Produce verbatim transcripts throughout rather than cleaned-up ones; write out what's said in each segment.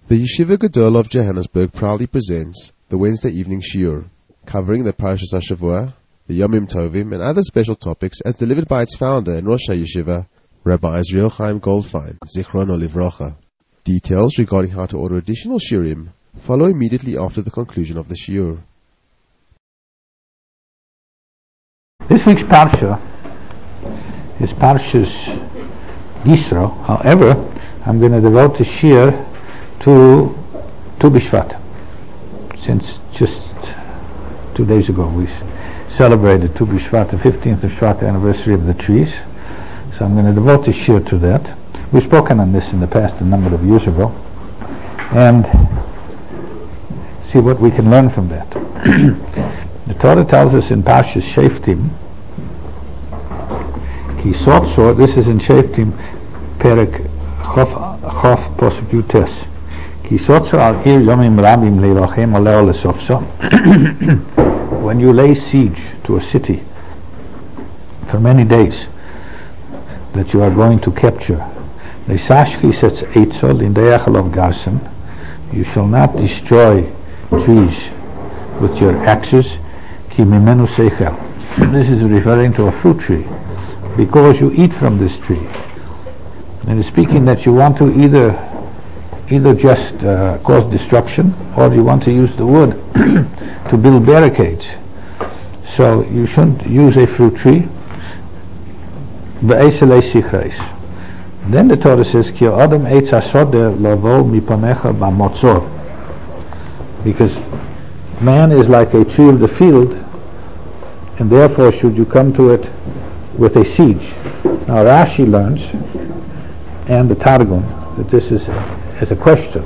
The Yeshiva Gedol of Johannesburg proudly presents the Wednesday evening shiur, covering the Parashas HaShavua, the Yomim Tovim, and other special topics as delivered by its founder and Rosh HaYeshiva, Rabbi Israel Chaim Goldfein, Zichrono Livrocha. Details regarding how to order additional shiurim follow immediately after the conclusion of the shiur. This week's Parsha is Parshas Yisro. However, I'm going to devote the shiur to Tu B'Shvat, since just two days ago we celebrated Tu B'Shvat, the fifteenth of Shvat anniversary of the trees. So I'm going to devote the shiur to that. We've spoken on this in the past a number of years ago, and see what we can learn from that. The Torah tells us in Parshas Shoftim, Ki Sotzor, this is in Shoftim, Perek Chof, Chof Posuk Yutes. Ki Sotzor al Ir Yomim Rabim Leilochem Oleo Lesofso. When you lay siege to a city for many days that you are going to capture, Leisashki sets Eitzol in Deachalov Garsen, you shall not destroy trees with your axes. Ki Mimenu Seichel. This is referring to a fruit tree, because you eat from this tree. And it's speaking that you want to either either just uh, cause destruction, or you want to use the wood to build barricades. So you shouldn't use a fruit tree. Then the Torah says, Ki Adam eitz hasodeh lavo mipanecha b'motzor, because man is like a tree of the field, and therefore should you come to it with a siege. Now Rashi learns, and the Targum, that this is as a question.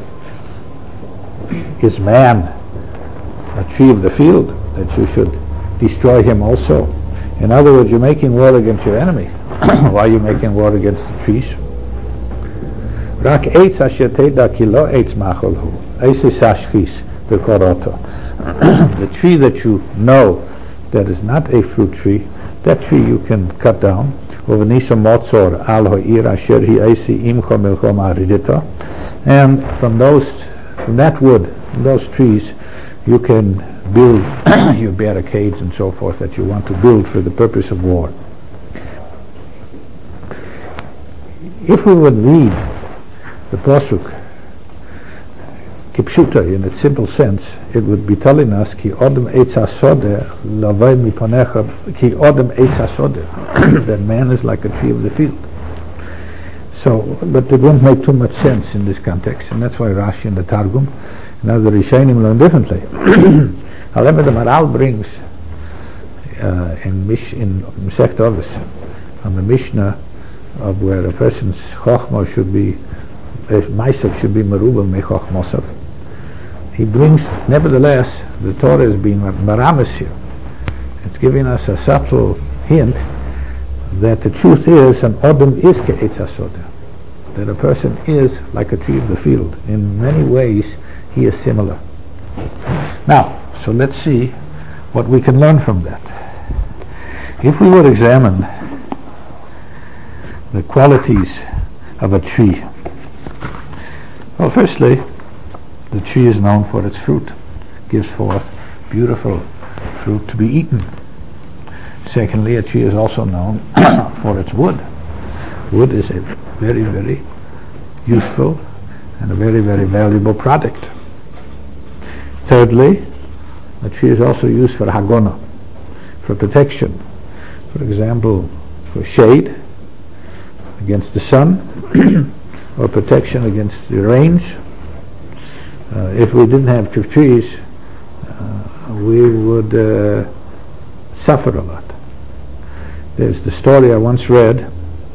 Is man a tree of the field that you should destroy him also? In other words, you're making war against your enemy. Why are you making war against the trees? Rak eitz asher teda ki lo eitz machol hu, eises ashchis v'koroto. The tree that you know that is not a fruit tree, that tree you can cut down. And from those, from that wood, from those trees, you can build your barricades and so forth that you want to build for the purpose of war. If we would read the pasuk kipshuta in its simple sense, it would be telling us ki odem eitz hasodeh lavai mipanecha, ki odem eitz hasodeh, that man is like a tree of the field. So, but it won't make too much sense in this context, and that's why Rashi and the Targum and other Rishonim learn differently. However, the Maral brings uh, in Mish in Masechet Avos on the Mishnah of where a person's chokhmah should be, ma'asav should be merubah mechokhmosav. He brings, nevertheless, the Torah is being maramis here. It's giving us a subtle hint that the truth is an odom is ke'etz hasodeh, that a person is like a tree of the field. In many ways, he is similar. Now, so let's see what we can learn from that. If we would examine the qualities of a tree, well, firstly, the tree is known for its fruit, gives forth beautiful fruit to be eaten. Secondly, a tree is also known for its wood. Wood is a very, very useful and a very, very valuable product. Thirdly, a tree is also used for hagona, for protection. For example, for shade against the sun, or protection against the rains. Uh, if we didn't have trees, uh, we would uh, suffer a lot. There's the story I once read.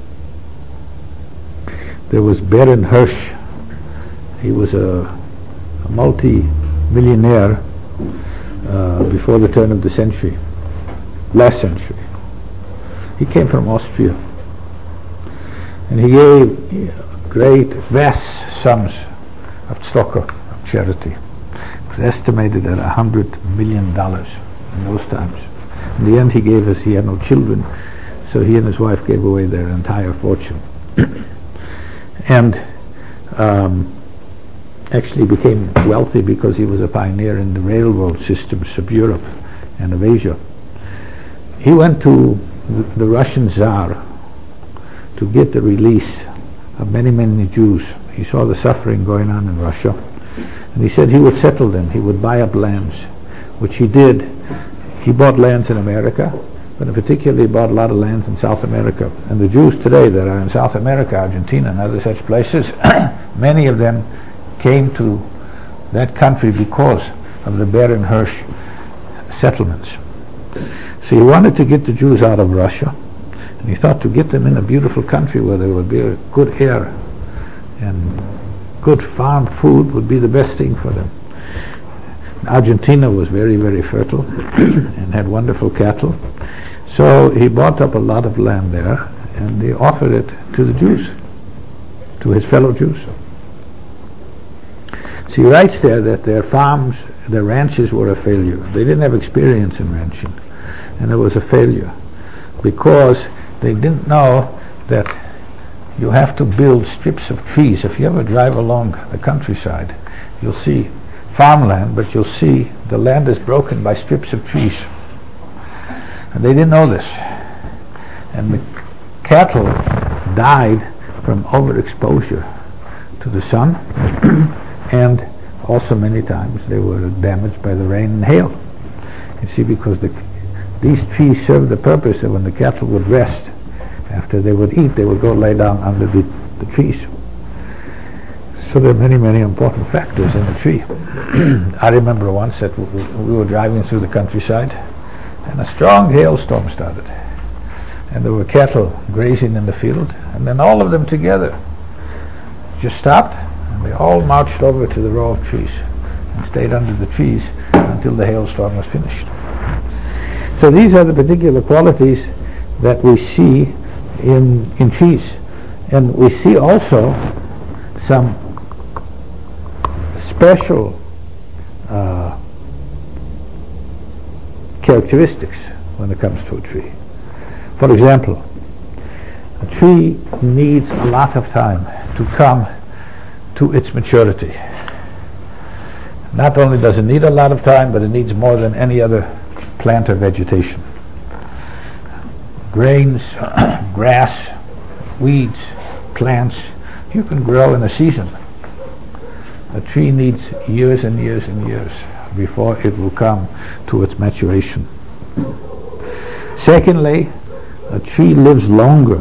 There was Baron Hirsch. He was a, a multi-millionaire uh, before the turn of the century, last century. He came from Austria, and he gave great, vast sums of tzedakah, of charity. It was estimated at a hundred million dollars in those times. In the end, he gave us, he had no children, so he and his wife gave away their entire fortune. And um, actually became wealthy because he was a pioneer in the railroad systems of Europe and of Asia. He went to the, the Russian Tsar to get the release of many, many Jews. He saw the suffering going on in Russia, and he said he would settle them. He would buy up lands, which he did. He bought lands in America, but in particular he bought a lot of lands in South America. And the Jews today that are in South America, Argentina, and other such places, many of them came to that country because of the Baron Hirsch settlements. So he wanted to get the Jews out of Russia, and he thought to get them in a beautiful country where there would be a good air and good farm food would be the best thing for them. Argentina was very, very fertile and had wonderful cattle. So he bought up a lot of land there, and he offered it to the Jews, to his fellow Jews. So he writes there that their farms, their ranches were a failure. They didn't have experience in ranching, and it was a failure because they didn't know that you have to build strips of trees. If you ever drive along the countryside, you'll see farmland, but you'll see the land is broken by strips of trees. And they didn't know this. And the cattle died from overexposure to the sun, and also many times they were damaged by the rain and hail. You see, because the, these trees served the purpose that when the cattle would rest, after they would eat, they would go lay down under the, the trees. So there are many, many important factors in the tree. I remember once that we, we were driving through the countryside, and a strong hailstorm started, and there were cattle grazing in the field, and then all of them together just stopped, and they all marched over to the row of trees and stayed under the trees until the hailstorm was finished. So these are the particular qualities that we see in in trees, and we see also some special uh, characteristics when it comes to a tree. For example, a tree needs a lot of time to come to its maturity. Not only does it need a lot of time, but it needs more than any other plant or vegetation. Grains, grass, weeds, plants, you can grow in a season. A tree needs years and years and years before it will come to its maturation. Secondly, a tree lives longer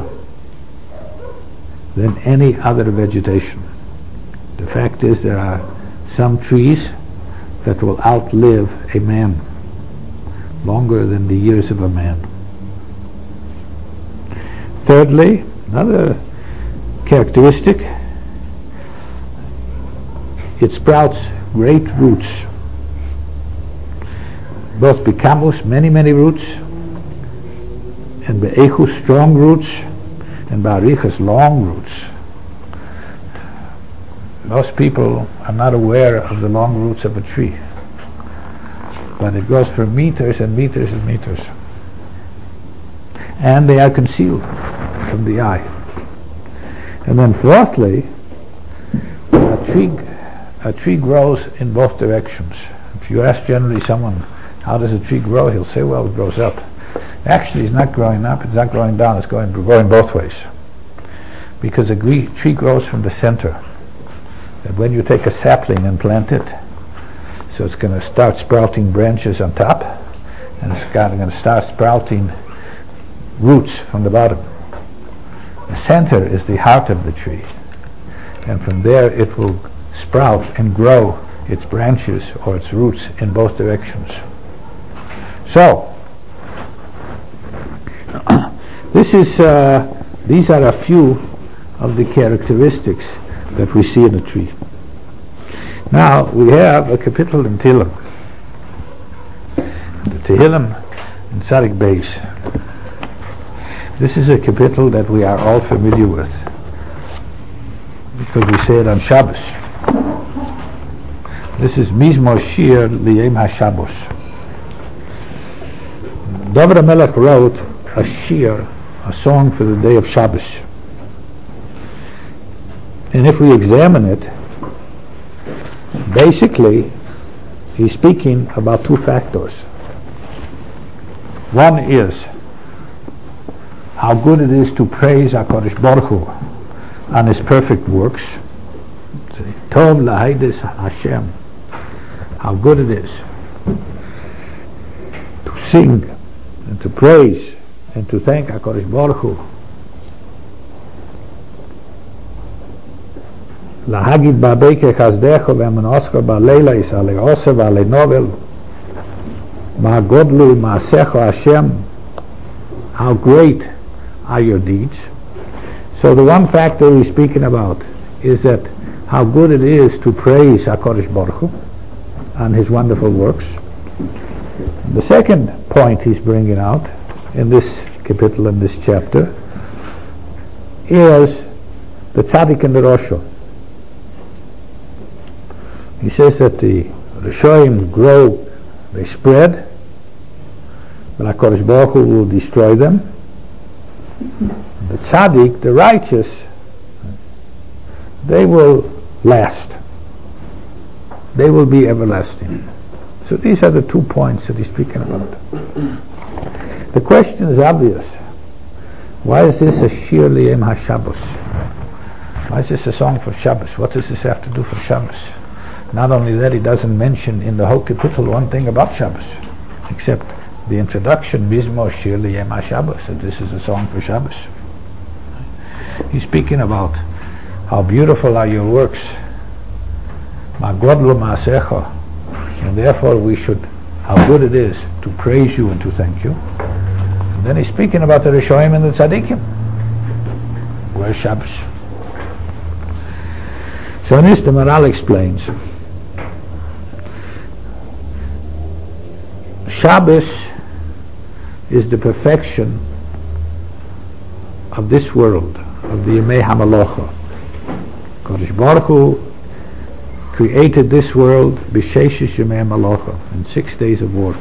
than any other vegetation. The fact is, there are some trees that will outlive a man, longer than the years of a man. Thirdly, another characteristic, it sprouts great roots. Both bekamus, many, many roots, and be'echus, strong roots, and ba'arichas, long roots. Most people are not aware of the long roots of a tree, but it goes for meters and meters and meters. And they are concealed from the eye. And then fourthly, a tree, a tree grows in both directions. If you ask generally someone, how does a tree grow? He'll say, well, it grows up. Actually, it's not growing up, it's not growing down, it's going, growing both ways. Because a tree grows from the center. And when you take a sapling and plant it, so it's going to start sprouting branches on top, and it's going to start sprouting roots from the bottom. The center is the heart of the tree, and from there it will sprout and grow its branches or its roots in both directions. So, this is uh, these are a few of the characteristics that we see in a tree. Now we have a capital in Tehillim, the Tehillim in Tzadik Beis. This is a capital that we are all familiar with because we say it on Shabbos. This is Mizmor Shir Liyom HaShabbos. David HaMelech wrote a shir, a song for the day of Shabbos. And if we examine it, Basically, he's speaking about two factors. One is how good it is to praise HaKadosh Baruch Hu on His perfect works. Tov Lahaides Hashem. How good it is to sing and to praise and to thank HaKadosh Baruch Hu. Lahagid Ba'beike Chazdecho Ve'emanoscho Ba'leila Yisale Ose V'ale Novel Ma'godlu Ma'asecho Hashem. How great are your deeds. So the one factor he's speaking about is that how good it is to praise HaKadosh Baruch Hu and His wonderful works. The second point he's bringing out in this capital, in this chapter, is the tzaddik and the Rosho. He says that the Rishoim grow, they spread, but HaKadosh Baruch Hu will destroy them. The tzaddik, the righteous, they will last. They will be everlasting. So these are the two points that he's speaking about. The question is obvious. Why is this a Shir Liyem HaShabbos? Why is this a song for Shabbos? What does this have to do for Shabbos? Not only that, he doesn't mention in the whole capital one thing about Shabbos, except the introduction, Mizmor Shir Liyem HaShabbos, that this is a song for Shabbos. He's speaking about how beautiful are your works, Ma'godlu Ma'asecha, and therefore we should, how good it is to praise you and to thank you. And then he's speaking about the Rishoim and the Tzaddikim. Where's Shabbos? So in this the Maharal explains, Shabbos is the perfection of this world, of the Yemei HaMalocha. Kadosh Baruch Hu created this world b'sheshish Yemei HaMalocha, in six days of work.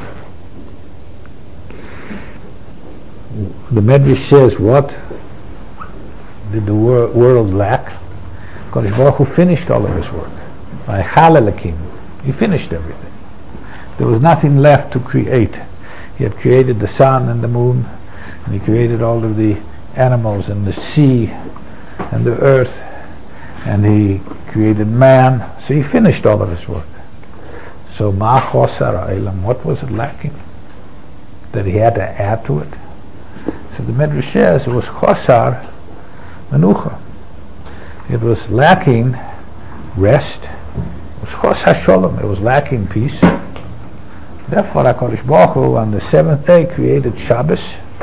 The Medrash says, what did the wor- world lack? Kadosh Baruch Hu finished all of His work. By Halalakim, He finished everything. There was nothing left to create. He had created the sun and the moon, and He created all of the animals and the sea and the earth, and He created man. So He finished all of His work. So ma chosar ha'olam, what was it lacking that He had to add to it? So the Medrash says it was chosar menucha. It was lacking rest. It was chosar sholom. It was lacking peace. Therefore HaKadosh Baruch Hu on the seventh day created Shabbos.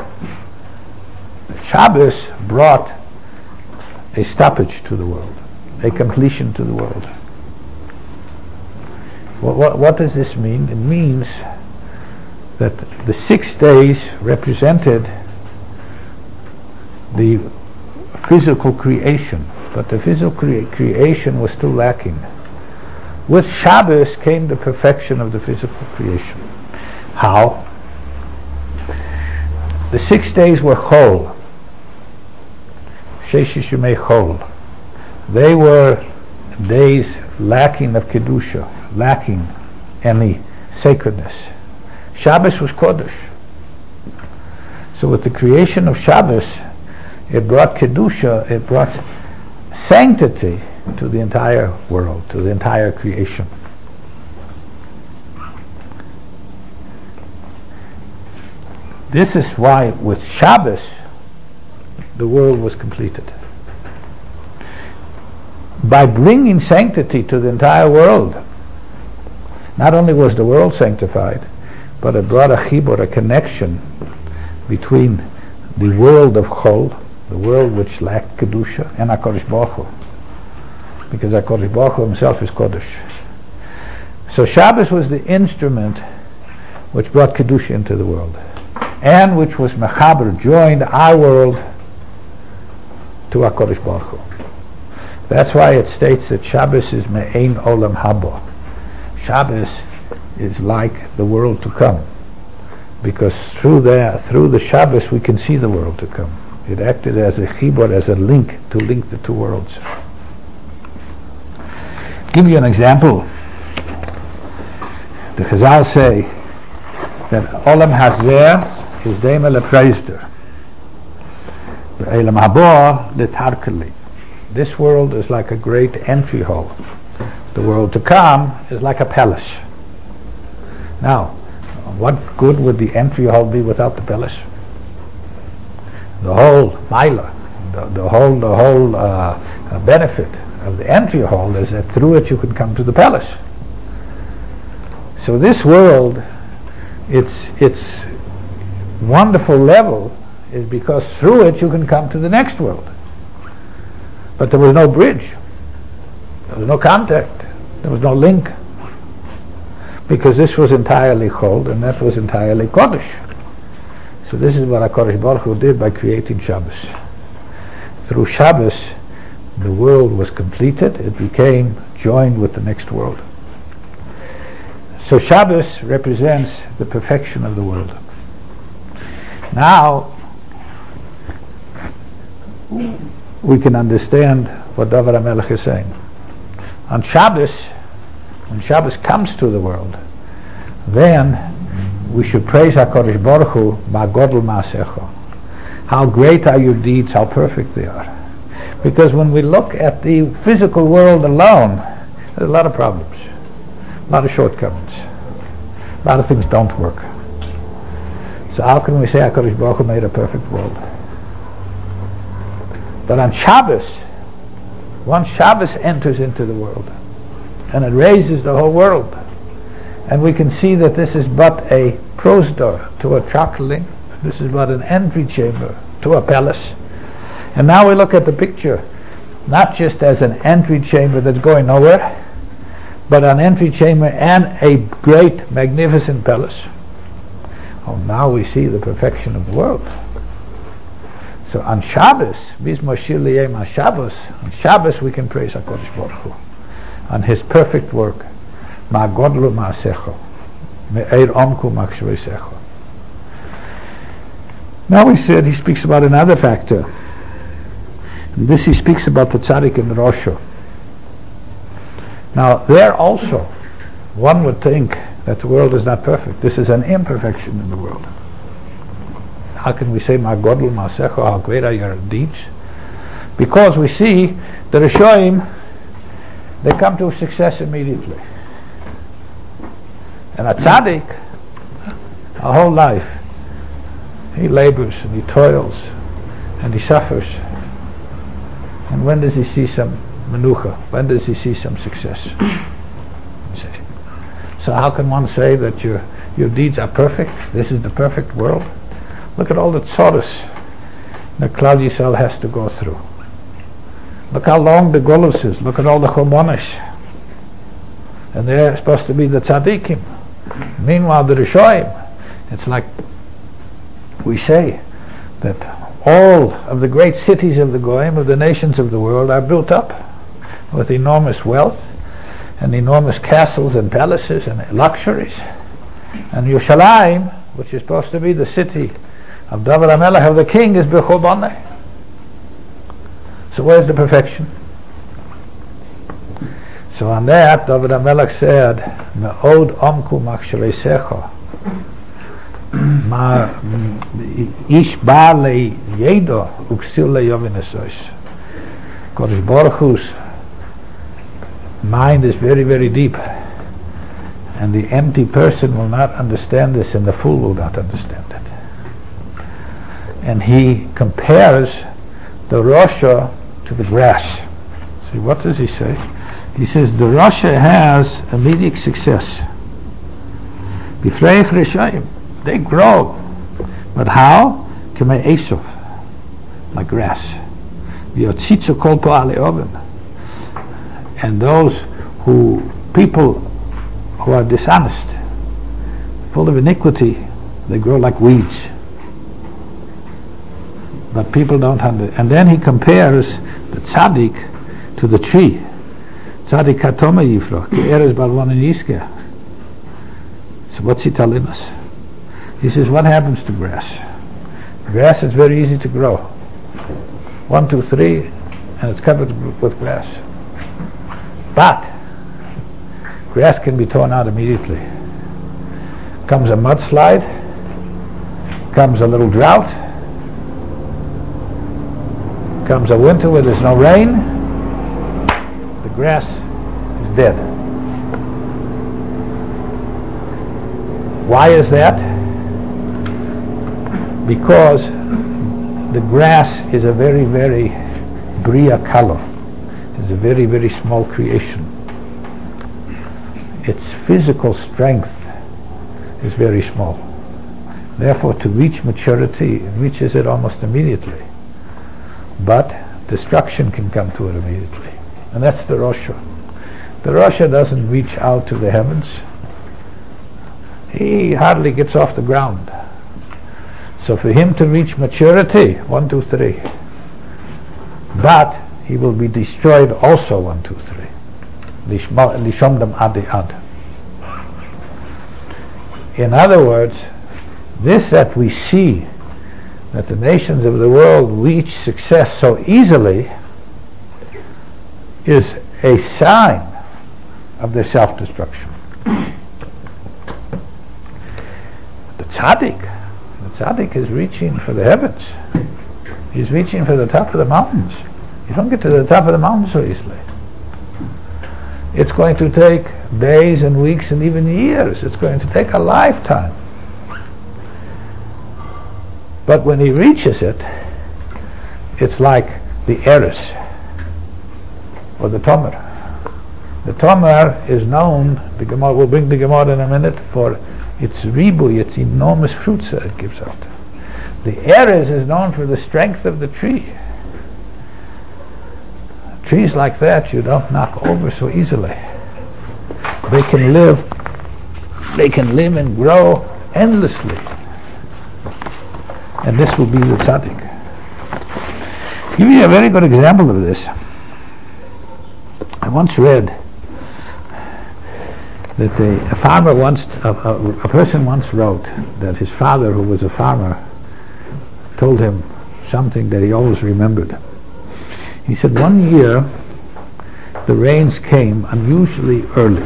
Shabbos brought a stoppage to the world, a completion to the world. What, what, what does this mean? It means that the six days represented the physical creation, but the physical crea- creation was still lacking. With Shabbos came the perfection of the physical creation. How? The six days were chol. Sheshish Yemei chol. They were days lacking of kedusha, lacking any sacredness. Shabbos was kodesh. So with the creation of Shabbos, it brought kedusha, it brought sanctity to the entire world, to the entire creation. This is why with Shabbos the world was completed. By bringing sanctity to the entire world, not only was the world sanctified, but it brought a chibur, a connection between the world of chol, the world which lacked kedusha, and HaKadosh Baruch Hu, because HaKadosh Baruch Hu Himself is kodesh. So Shabbos was the instrument which brought kedusha into the world, and which was mechaber, joined our world to HaKadosh Baruch Hu. That's why it states that Shabbos is me'ein olam haba. Shabbos is like the world to come, because through the through the Shabbos we can see the world to come. It acted as a chibur, as a link to link the two worlds. Give you an example. The Chazal say that Olam Hazeh is Deima Lepreisder. Elam Haba Letarkeli. This world is like a great entry hall. The world to come is like a palace. Now, what good would the entry hall be without the palace? The whole milah, the, the whole, the whole uh, uh, benefit of the entry hall is that through it you can come to the palace. So this world, its its wonderful level is because through it you can come to the next world. But there was no bridge, there was no contact, there was no link, because this was entirely Chol and that was entirely Kodesh. So this is what HaKadosh Baruch Hu did by creating Shabbos. Through Shabbos, the world was completed, it became joined with the next world. So Shabbos represents the perfection of the world. Now, we can understand what David HaMelech is saying. On Shabbos, when Shabbos comes to the world, then we should praise HaKadosh Baruch Hu, Ma'godel Ma'asecha. How great are your deeds, how perfect they are. Because when we look at the physical world alone, there's a lot of problems, a lot of shortcomings, a lot of things don't work. So how can we say HaKadosh Baruch Hu made a perfect world? But on Shabbos, once Shabbos enters into the world, and it raises the whole world, and we can see that this is but a prosdor to a chakling, this is but an entry chamber to a palace. And now we look at the picture, not just as an entry chamber that's going nowhere, but an entry chamber and a great, magnificent palace. Oh, now we see the perfection of the world. So on Shabbos, on Shabbos, on Shabbos we can praise HaKadosh Baruch Hu on His perfect work. Ma'godlu ma'asecho, me'er omku ma'kshreisecho. Now we said he speaks about another factor. And this he speaks about the tzaddik and the Rosha. Now there also, one would think that the world is not perfect. This is an imperfection in the world. How can we say Ma'godel Ma'asecho, how great are your deeds? Because we see the Rishoim, they come to success immediately. And a tzaddik, a whole life, he labors and he toils and he suffers. And when does he see some menucha? When does he see some success? So how can one say that your your deeds are perfect? This is the perfect world. Look at all the tzoros that Klal Yisrael has to go through. Look how long the golus is. Look at all the chomonish. And they're supposed to be the tzaddikim. Meanwhile, the Rishoim, it's like we say that all of the great cities of the Goyim, of the nations of the world, are built up with enormous wealth and enormous castles and palaces and luxuries. And Yerushalayim, which is supposed to be the city of David HaMelech, of the king, is b'churbaneh. So where's the perfection? So on that, David HaMelech said, Me'od omku ma'kshreisecho, Ma ish ba le yedo uksil le yovin esois. Kodesh Baruch Hu's mind is very, very deep, and the empty person will not understand this, and the fool will not understand it. And he compares the Rosha to the grass. See, what does he say? He says the Rosha has immediate success. B'freich Rishayim, they grow, but how? K'mei Esav, like grass. V'yotzitzu kol po'alei oven. And those who, people who are dishonest, full of iniquity, they grow like weeds. But people don't understand. And then he compares the tzaddik to the tree. Tzaddik katoma yifro, ke'eres balvon in yiskeh. So what's he telling us? He says, what happens to grass? Grass is very easy to grow. One, two, three, and it's covered with grass. But grass can be torn out immediately. comes a mudslide, comes a little drought, comes a winter where there's no rain, the grass is dead. Why is that? Because the grass is a very, very bria color. It's a very, very small creation. Its physical strength is very small. Therefore, to reach maturity, it reaches it almost immediately. But destruction can come to it immediately. And that's the Rosha. The Rosha doesn't reach out to the heavens. He hardly gets off the ground. So for him to reach maturity, one, two, three. But he will be destroyed also, one, two, three. Lishomdam adi ad. In other words, this that we see, that the nations of the world reach success so easily, is a sign of their self-destruction. The tzaddik, the tzaddik is reaching for the heavens. He's reaching for the top of the mountains. You don't get to the top of the mountain so easily. It's going to take days and weeks and even years. It's going to take a lifetime. But when he reaches it, it's like the Eres or the Tomer. The Tomer is known, the Gemara, we'll bring the Gemara in a minute, for its ribu, its enormous fruits that it gives out. The Eres is known for the strength of the tree. Trees like that you don't knock over so easily. They can live, they can live and grow endlessly. And this will be the tzaddik. To give you a very good example of this, I once read that a, a farmer once, a, a, a person once wrote that his father, who was a farmer, told him something that he always remembered. He said one year the rains came unusually early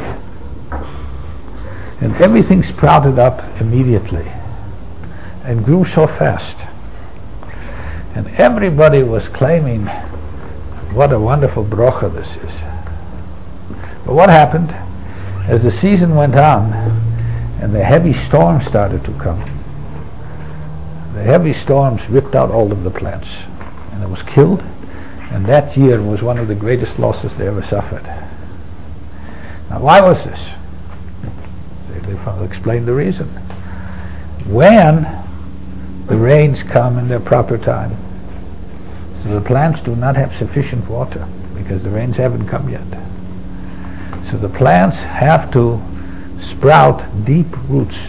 and everything sprouted up immediately and grew so fast, and everybody was claiming what a wonderful bracha this is. But what happened as the season went on and the heavy storms started to come? The heavy storms ripped out all of the plants and it was killed. And that year was one of the greatest losses they ever suffered. Now, why was this? They, they explained the reason. When the rains come in their proper time, so the plants do not have sufficient water because the rains haven't come yet. So the plants have to sprout deep roots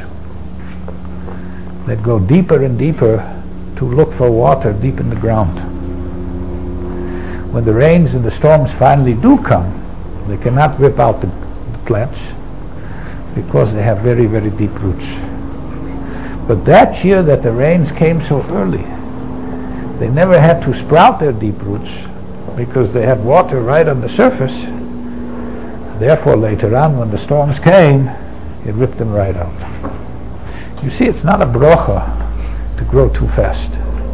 that go deeper and deeper to look for water deep in the ground. When the rains and the storms finally do come, they cannot rip out the, the plants because they have very, very deep roots. But that year that the rains came so early, they never had to sprout their deep roots because they had water right on the surface. Therefore, later on, when the storms came, it ripped them right out. You see, it's not a bracha to grow too fast.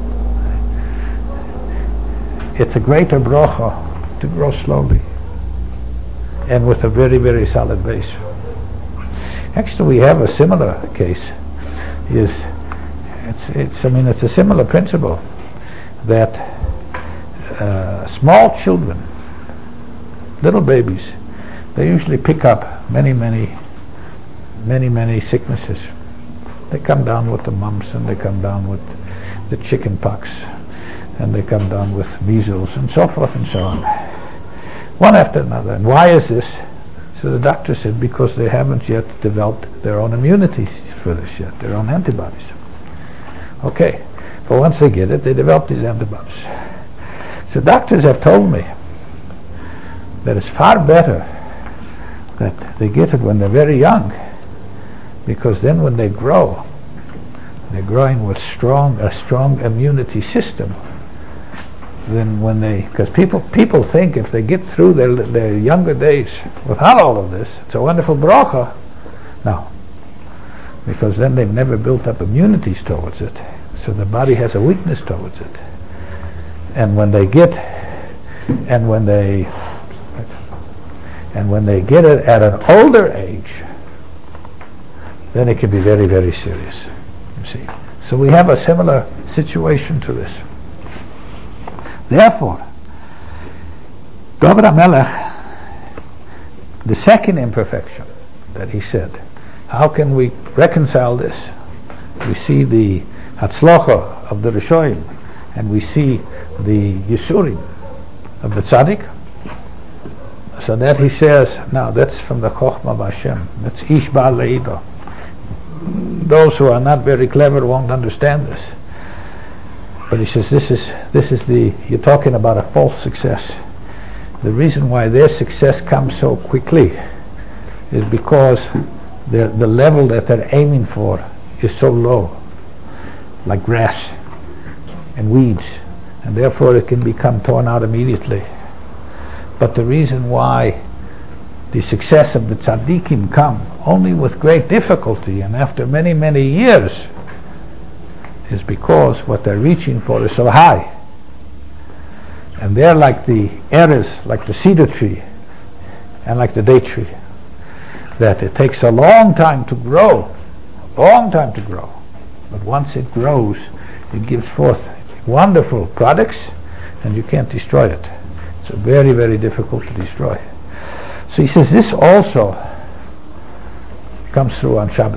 It's a greater bracha to grow slowly and with a very, very solid base. Actually, we have a similar case. Is it's it's I mean it's a similar principle that uh, small children, little babies, they usually pick up many, many, many, many sicknesses. They come down with the mumps, and they come down with the chicken pox, and they come down with measles, and so forth and so on, one after another. And why is this? So the doctor said, because they haven't yet developed their own immunity for this yet, their own antibodies. Okay, but once they get it, they develop these antibodies. So doctors have told me that it's far better that they get it when they're very young, because then when they grow, they're growing with strong a strong immunity system. Then when they, because people people think if they get through their their younger days without all of this, it's a wonderful bracha. No, because then they've never built up immunities towards it, so the body has a weakness towards it. And when they get, and when they, and when they get it at an older age, then it can be very, very serious. You see, so we have a similar situation to this. Therefore, David HaMelech, the second imperfection that he said, how can we reconcile this? We see the Hatzlocha of the Rishonim, and we see the Yisurim of the Tzaddik. So that he says, now that's from the Chochmah of Hashem. That's Ish Ba'al Leido. Those who are not very clever won't understand this. But he says, this is this is the, you're talking about a false success. The reason why their success comes so quickly is because the the level that they're aiming for is so low, like grass and weeds, and therefore it can become torn out immediately. But the reason why the success of the tzaddikim come only with great difficulty and after many, many years is because what they're reaching for is so high. And they're like the eres, like the cedar tree and like the date tree, that it takes a long time to grow, a long time to grow. But once it grows, it gives forth wonderful products and you can't destroy it. It's very, very difficult to destroy. So he says this also comes through on Shabbos,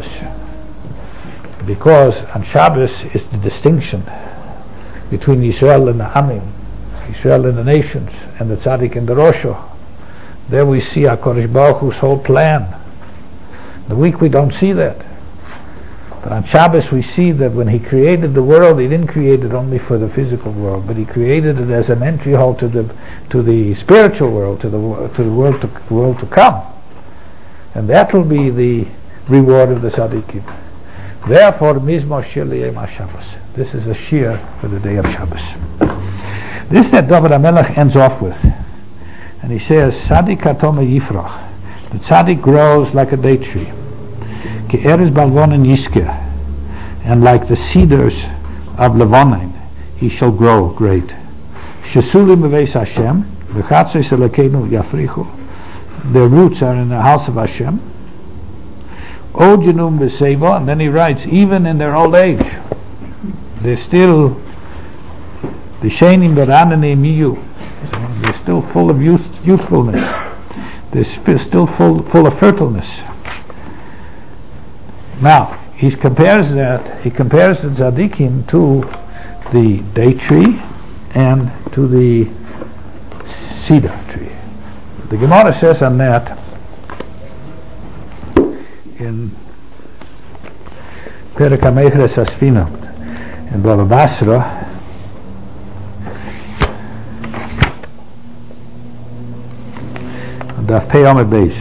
because on Shabbos is the distinction between Israel and the Amim, Israel and the nations, and the Tzaddik and the Rosho. There we see HaKadosh Baruch Hu's whole plan. The week we don't see that. But on Shabbos we see that when he created the world, he didn't create it only for the physical world, but he created it as an entry hall to the to the spiritual world, to the to the world to world to come, and that will be the reward of the tzaddikim. Therefore, Mizmor Shir L'Yom HaShabbos. This is a shir for the day of Shabbos. This that David HaMelech ends off with, and he says, Tzaddik Hatoma Yifrach. The tzaddik grows like a date tree. Ki eres balvonin yiskeh, and like the cedars of Levonin, he shall grow great. Shesulim beveis Hashem, v'chatzos Elokeinu yafrichu. Their roots are in the house of Hashem. Od Yenum b'seivo, and then he writes, even in their old age, they're still b'shenim b'ranenim miyu. They're still full of youth, youthfulness. They're sp- still full, full of fertileness. Now, he compares that, he compares the tzaddikim to the date tree and to the cedar tree. The Gemara says on that in Perek HaMeichres Asfina in Baba Basra, Daf Pei Amud Beis.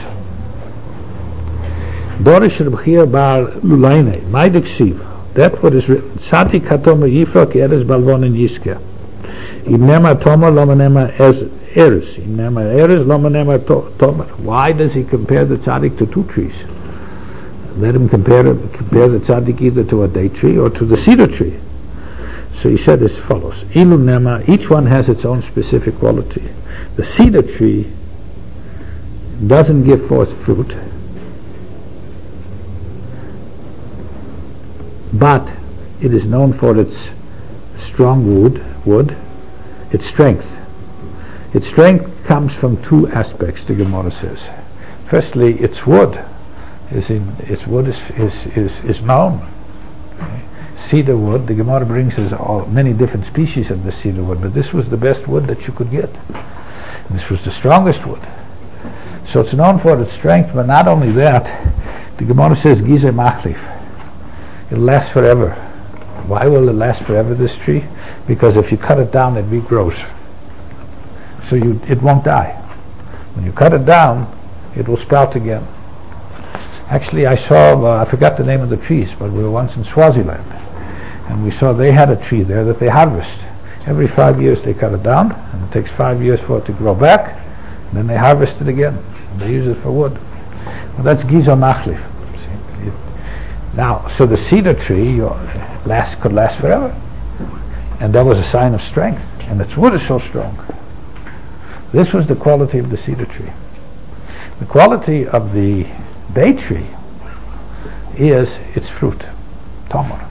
Dorish Rebchia Bar Lulaine, Maidik Siv. That what is written. Tzaddik Hatoma Yifrak Eres Balvonin Yiskeh. Imnema Tomer Lomanema as Eres. Imnema Eres Lomanema Tomer. Why does he compare the tzaddik to two trees? Let him compare compare the tzaddik either to a date tree or to the cedar tree. So he said as follows: Ilu Nema, each one has its own specific quality. The cedar tree doesn't give forth fruit, but it is known for its strong wood, wood, its strength. Its strength comes from two aspects, the Gemara says. Firstly, its wood is in its wood is is is, is known. Okay. Cedar wood, the Gemara brings us all, many different species of the cedar wood, but this was the best wood that you could get. And this was the strongest wood. So it's known for its strength, but not only that, the Gemara says Gizeh Machlif. It'll last forever. Why will it last forever, this tree? Because if you cut it down, it regrows. So you, it won't die. When you cut it down, it will sprout again. Actually, I saw, uh, I forgot the name of the trees, but we were once in Swaziland, and we saw they had a tree there that they harvest. Every five years they cut it down, and it takes five years for it to grow back, and then they harvest it again, and they use it for wood. Well, that's Giza Machlif. Now, so the cedar tree last, could last forever. And that was a sign of strength. And its wood is so strong. This was the quality of the cedar tree. The quality of the date tree is its fruit, tamar.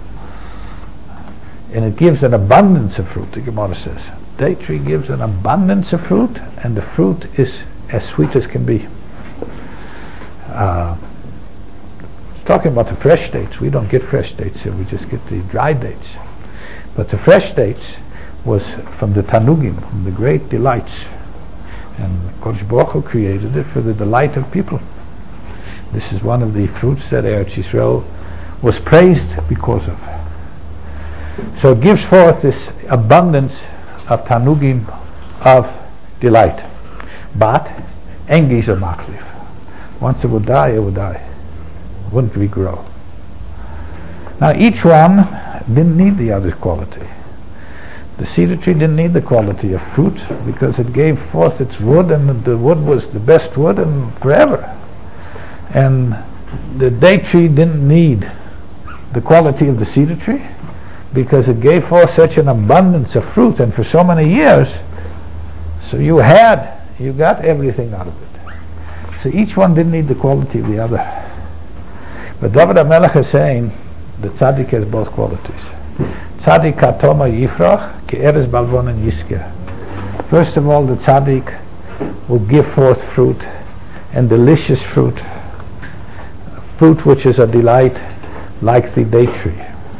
And it gives an abundance of fruit, the Gemara says. Date tree gives an abundance of fruit, and the fruit is as sweet as can be. Uh, talking about the fresh dates, we don't get fresh dates here, we just get the dry dates. But the fresh dates was from the Tanugim, from the great delights. And Kodesh Baruch Hu created it for the delight of people. This is one of the fruits that Eretz Yisrael was praised because of. So it gives forth this abundance of Tanugim, of delight. But, en gizer machlif. Once it would die, it would die. It wouldn't regrow. Now each one didn't need the other quality. The cedar tree didn't need the quality of fruit because it gave forth its wood, and the wood was the best wood and forever. And the date tree didn't need the quality of the cedar tree because it gave forth such an abundance of fruit and for so many years. So you had, you got everything out of it. So each one didn't need the quality of the other. But David HaMelech is saying the tzaddik has both qualities. Tzaddik katoma yifrach ke'eres balvonen yisker. First of all, the tzaddik will give forth fruit, and delicious fruit, fruit which is a delight, like the date tree.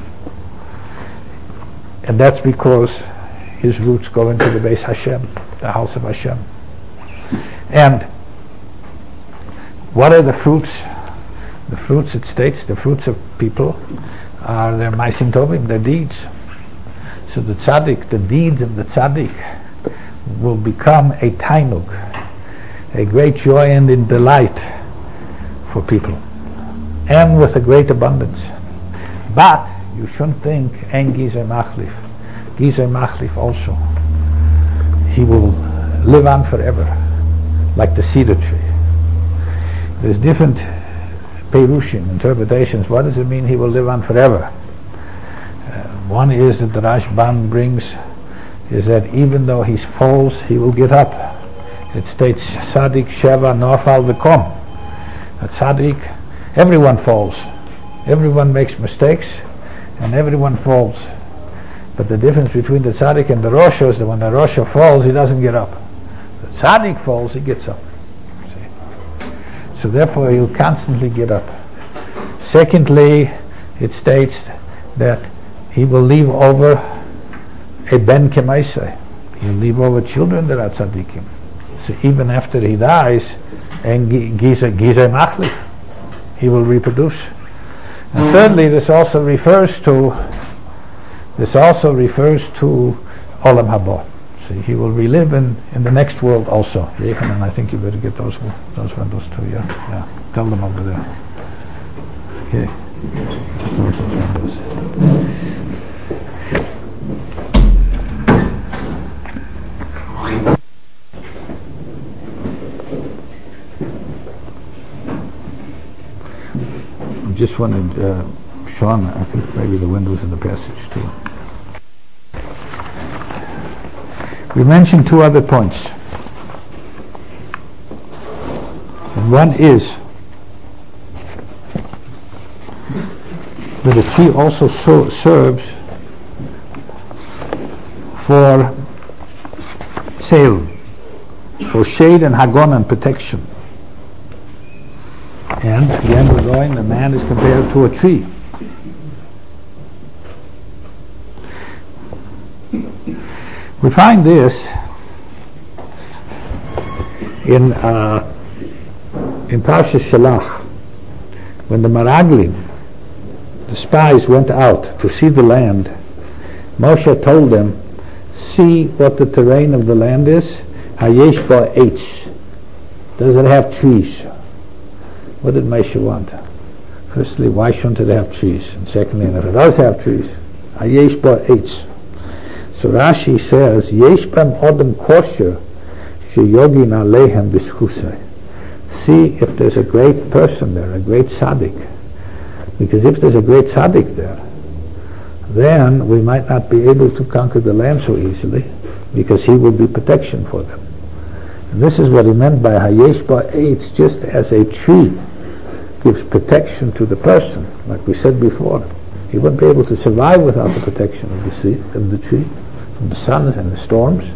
And that's because his roots go into the Beis Hashem, the house of Hashem. And what are the fruits? The fruits, it states, the fruits of people are their ma'asim tovim, their deeds. So the tzaddik, the deeds of the tzaddik will become a tainug, a great joy and in delight for people, and with a great abundance. But you shouldn't think en gizer machlif. Gizer machlif also, he will live on forever, like the cedar tree. There's different perushim, interpretations. What does it mean he will live on forever? Uh, one is that the Rashban brings is that even though he falls, he will get up. It states Tzaddik Sheva Nofal V'kom. A tzaddik, everyone falls. Everyone makes mistakes, and everyone falls. But the difference between the tzaddik and the Rosha is that when the Rosha falls, he doesn't get up. The tzaddik falls, he gets up. So therefore he'll constantly get up. Secondly, it states that he will leave over a ben kemaisai. He'll leave over children that are tzaddikim. So even after he dies, and gizer machlif, he will reproduce. And thirdly, this also refers to this also refers to olam haba. So he will relive in, in the next world also. And I think you better get those those windows too. Yeah, yeah. Tell them over there. Okay. Those windows. I just wanted uh, Sean. I think maybe the windows in the passage too. We mentioned two other points. And one is that a tree also so serves for sale, for shade and hagon and protection. And again we're going, the man is compared to a tree. We find this in uh, in Parshas Shalach, when the Meraglim, the spies, went out to see the land. Moshe told them, see what the terrain of the land is. Hayesh ba eitz. Does it have trees? What did Moshe want? Firstly, why shouldn't it have trees? And secondly, if it does have trees, hayesh ba eitz. So Rashi says, Yesh bam odem kosher sheyogin alehem b'schusay. See if there's a great person there, a great tzaddik, Because if there's a great tzaddik there, then we might not be able to conquer the land so easily, because he will be protection for them. And this is what he meant by Hayesh Ba'etz, just as a tree gives protection to the person, like we said before. He wouldn't be able to survive without the protection of the sea, of the tree, from the suns and the storms.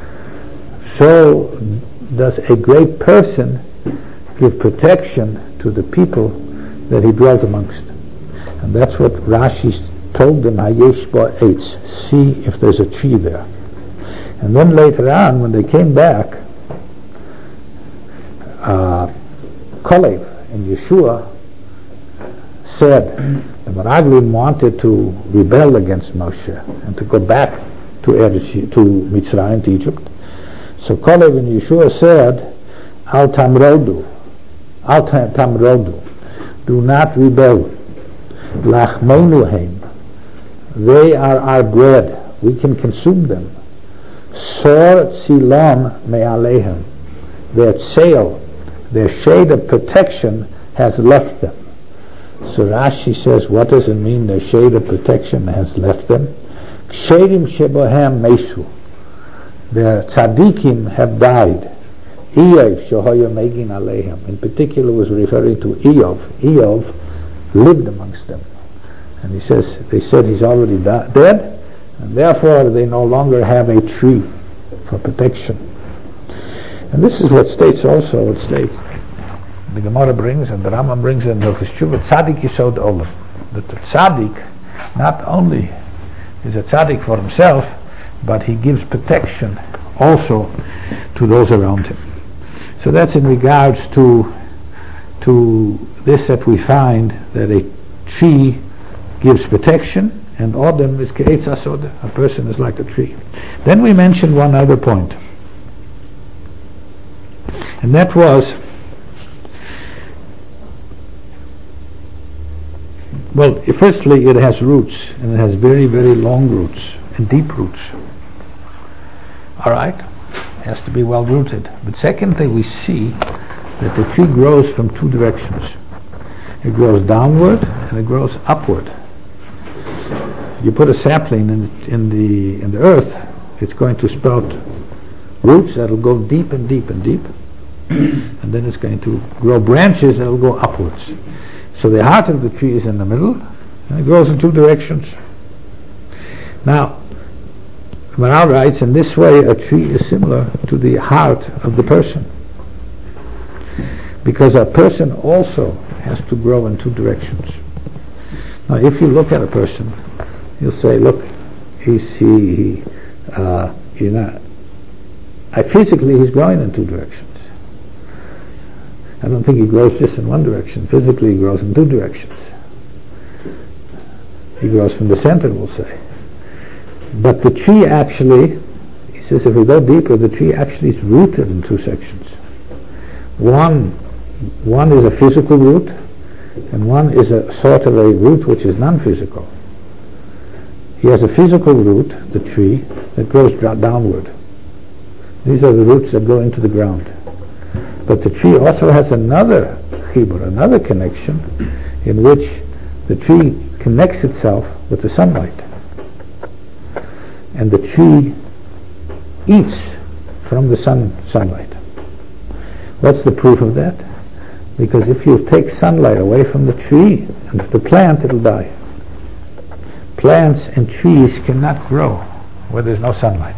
So does a great person give protection to the people that he dwells amongst. And that's what Rashi told them, Hayesh Ba'etz, see if there's a tree there. And then later on, when they came back, uh, Kalev and Yeshua said, the Meraglim wanted to rebel against Moshe and to go back to Eretz, to Mitzrayim, to Egypt. So Kalev and Yeshua said, Al Tamrodu, Al Tamrodu, do not rebel. Lachmeinu heim, they are our bread, we can consume them. Sor tzilam me'alehem, their sail, their shade of protection has left them. So Rashi says, what does it mean, their shade of protection has left them? Kshedim shebohem meishu, their tzaddikim have died. Eov shehoya megin alehem, in particular was referring to Eov. Eov lived amongst them. And he says, they said he's already da- dead, and therefore they no longer have a tree for protection. And this is what states also, it states, the Gemara brings, and the Rambam brings in the Cheshuvah, Tzaddik Yisod Olam, that the Tzaddik not only is a Tzaddik for himself, but he gives protection also to those around him. So that's in regards to to this, that we find that a tree gives protection, and Odem is Ke'etz HaSoda, a person is like a tree. Then we mentioned one other point, and that was, well, firstly it has roots, and it has very, very long roots, and deep roots. Alright? It has to be well rooted. But secondly, we see that the tree grows from two directions. It grows downward and it grows upward. You put a sapling in, in the in the earth, it's going to sprout roots that'll go deep and deep and deep, and then it's going to grow branches that'll go upwards. So the heart of the tree is in the middle, and it grows in two directions. Now, Maral writes, in this way a tree is similar to the heart of the person, because a person also has to grow in two directions. Now, if you look at a person, you'll say, look, he's, he, he uh, you know, I, physically he's growing in two directions. I don't think he grows just in one direction. Physically he grows in two directions. He grows from the center, we'll say. But the tree actually, he says, if we go deeper, the tree actually is rooted in two sections. One One is a physical root, and one is a sort of a root which is non-physical. He has a physical root, the tree, that grows downward. These are the roots that go into the ground. But the tree also has another chibur, another connection, in which the tree connects itself with the sunlight. And the tree eats from the sun sunlight. What's the proof of that? Because if you take sunlight away from the tree and the plant, it'll die. Plants and trees cannot grow where there's no sunlight.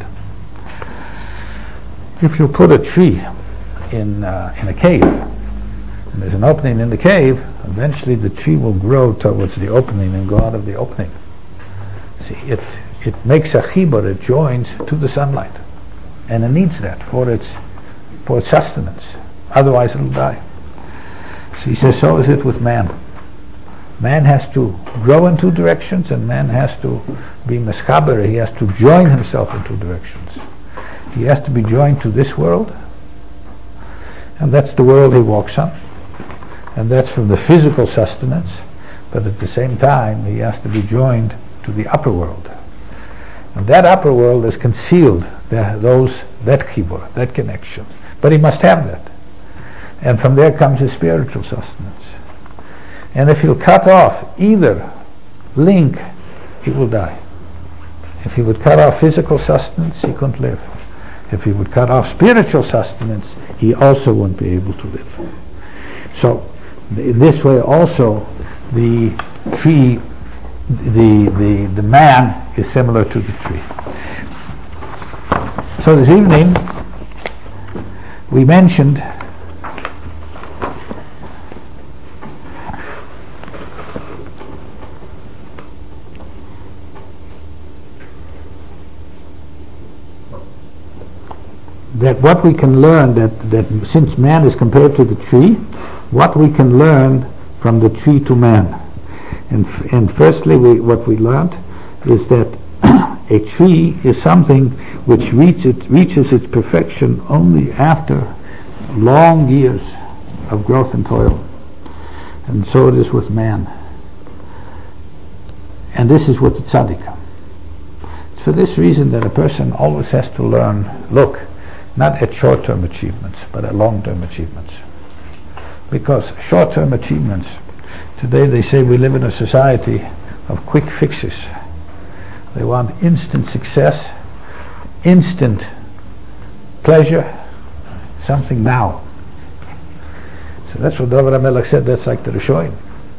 If you put a tree in uh, in a cave, and there's an opening in the cave, eventually the tree will grow towards the opening and go out of the opening. See, it it makes a chibur, it joins to the sunlight, and it needs that for its for its sustenance. Otherwise, it'll die. So he says, so is it with man. Man has to grow in two directions, and man has to be meschaber. He has to join himself in two directions. He has to be joined to this world, and that's the world he walks on, and that's from the physical sustenance. But at the same time, he has to be joined to the upper world, and that upper world is concealed. There, those that chibur, that connection. But he must have that. And from there comes his spiritual sustenance. And if he'll cut off either link, he will die. If he would cut off physical sustenance, he couldn't live. If he would cut off spiritual sustenance, he also wouldn't be able to live. So, in this way also, the tree, the, the, the man is similar to the tree. So this evening, we mentioned that what we can learn, that, that since man is compared to the tree, what we can learn from the tree to man. And, and firstly, we, what we learned is that a tree is something which reach it, reaches its perfection only after long years of growth and toil. And so it is with man. And this is with the tzaddik. It's for this reason that a person always has to learn, look, not at short-term achievements, but at long-term achievements. Because short-term achievements, today they say we live in a society of quick fixes. They want instant success, instant pleasure, something now. So that's what David HaMelech said, that's like the Rishonim.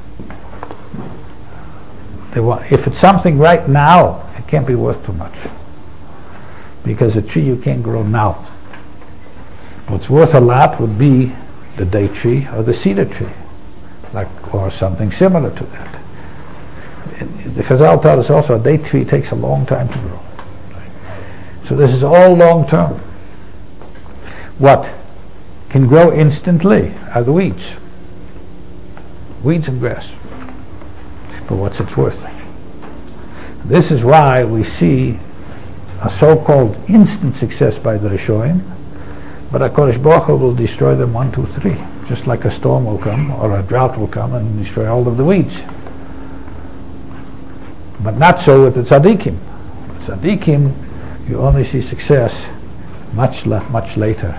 They want, if it's something right now, it can't be worth too much. Because a tree you can't grow now. What's worth a lot would be the date tree or the cedar tree, like, or something similar to that. The Chazal taught us also a date tree takes a long time to grow. So this is all long term. What can grow instantly are the weeds. Weeds and grass. But what's it worth? This is why we see a so-called instant success by the Rishonim, but HaKadosh Baruch Hu will destroy them one, two, three. Just like a storm will come or a drought will come and destroy all of the weeds. But not so with the tzaddikim. With tzaddikim, you only see success much, la- much later.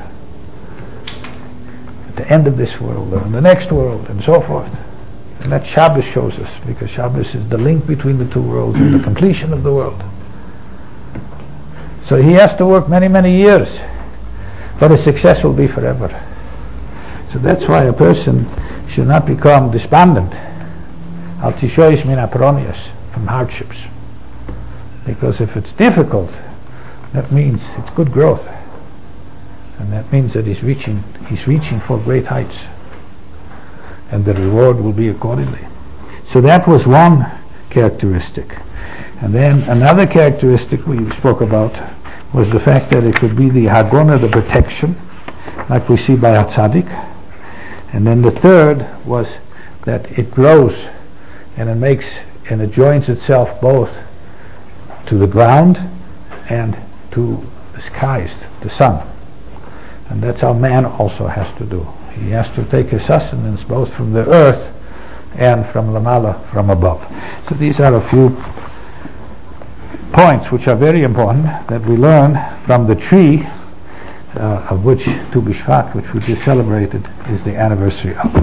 At the end of this world, or in the next world, and so forth. And that Shabbos shows us, because Shabbos is the link between the two worlds and the completion of the world. So he has to work many, many years, but his success will be forever. So that's why a person should not become despondent. Al tishoish min apronius, from hardships. Because if it's difficult, that means it's good growth. And that means that he's reaching, he's reaching for great heights. And the reward will be accordingly. So that was one characteristic. And then another characteristic we spoke about was the fact that it could be the hagona, the protection, like we see by a tzaddik. And then the third was that it grows and it makes and it joins itself both to the ground and to the skies, the sun. And that's how man also has to do. He has to take his sustenance both from the earth and from Lamala, from above. So these are a few points which are very important that we learn from the tree uh, of which Tu B'Shvat, which we just celebrated, is the anniversary of.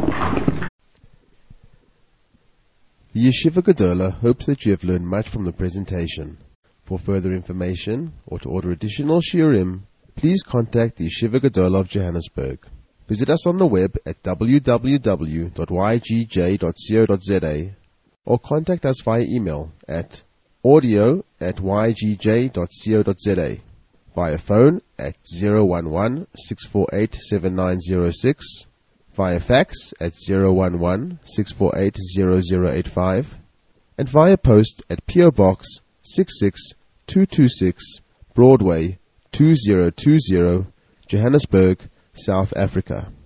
The Yeshiva Gedola hopes that you have learned much from the presentation. For further information or to order additional shiurim, please contact the Yeshiva Gedola of Johannesburg. Visit us on the web at w w w dot y g j dot co dot z a or contact us via email at audio at y g j dot co dot z a, via phone at zero one one, six four eight, seven nine zero six, via fax at zero one one, six four eight, zero zero eight five, and via post at P O Box six six two two six, Broadway two zero two zero, Johannesburg, South Africa.